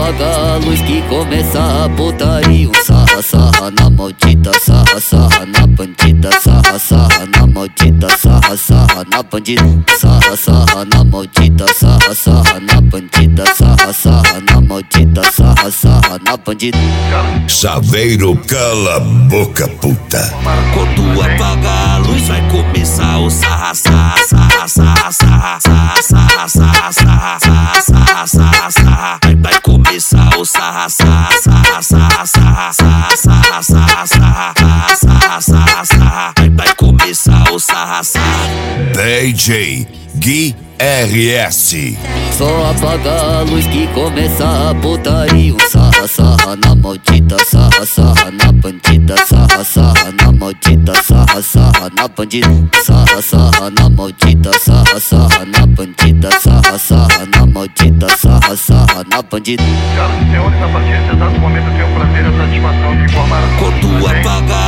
apaga a luz que começa a putaria. Sarra, sarra na maldita, sarra, sarra na bandida. Sarra, sarra na maldita, sarra, sarra na bandida. Sarra, sarra na maldita, sarra, sarra na bandida. Sarra, sarra na maldita, sarra, sarra na bandida. Chaveiro, cala a boca, puta. Quando apagar a luz vai começar o sarra, sarra, sarra, sarra, sarra, sarra, sarra, sarra, sarra, sarra, sarra, sarra. Vai começar o sarra, sarra, sarra, sarra, sarra, sarra, sarra, sarra, sarra, sarra, sarra, sarra. Vai começar o sarra, sarra. DJ Gui RS. Só apaga a luz que começa a putaria. Sarra, sarra na maldita, sarra, sarra na bandida. Sarra, sarra na maldita, sarra, sarra na bandida. Sarra, sarra na maldita, sarra, sarra na bandida. Sarra, sarra na maldita, sarra, sarra na bandida. Senhoras e senhores, a partir desse exato momento eu tenho o prazer e a satisfação de informar. Quando apagar